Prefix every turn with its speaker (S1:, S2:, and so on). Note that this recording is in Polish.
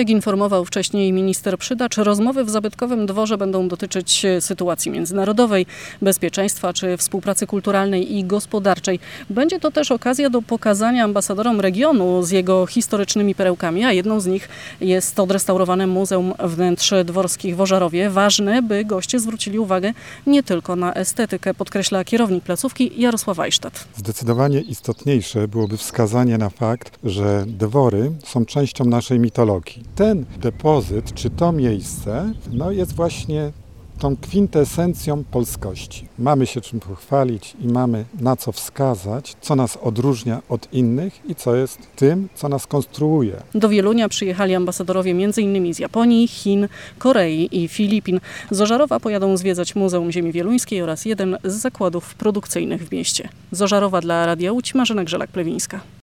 S1: Jak informował wcześniej minister Przydacz, rozmowy w zabytkowym dworze będą dotyczyć sytuacji międzynarodowej, bezpieczeństwa czy współpracy kulturalnej i gospodarczej. Będzie to też okazja do pokazania ambasadorom regionu z jego historycznymi perełkami, a jedną z nich jest odrestaurowane Muzeum Wnętrz Dworskich w Ożarowie. Ważne, by goście zwrócili uwagę nie tylko na estetykę, podkreśla kierownik placówki Jarosław Ajsztat.
S2: Zdecydowanie istotniejsze byłoby wskazanie na fakt, że dwory są częścią naszej mitologii. Ten depozyt, czy to miejsce, jest właśnie tą kwintesencją polskości. Mamy się czym pochwalić i mamy na co wskazać, co nas odróżnia od innych i co jest tym, co nas konstruuje.
S1: Do Wielunia przyjechali ambasadorowie m.in. z Japonii, Chin, Korei i Filipin. Z Ożarowa pojadą zwiedzać Muzeum Ziemi Wieluńskiej oraz jeden z zakładów produkcyjnych w mieście. Z Ożarowa dla Radia Łódź Marzena Grzelak-Plewińska.